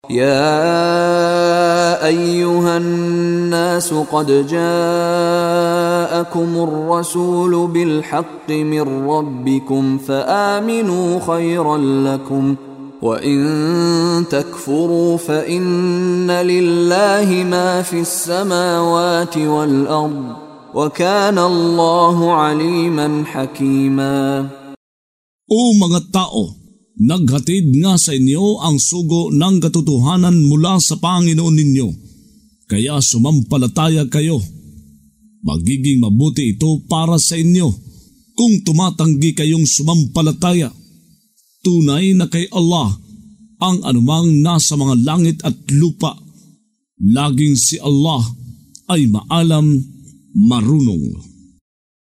يا أيها الناس قد جاءكم الرسول بالحق من ربكم فآمنوا خيرا لكم وإن تكفروا فإن لله ما في السماوات والأرض وكان الله عليما حكيما. O mga tao, naghatid nga sa inyo ang sugo ng katotohanan mula sa Panginoon ninyo, kaya sumampalataya kayo. Magiging mabuti ito para sa inyo kung tumatanggi kayong sumampalataya. Tunay na kay Allah ang anumang nasa mga langit at lupa. Laging si Allah ay maalam, marunong.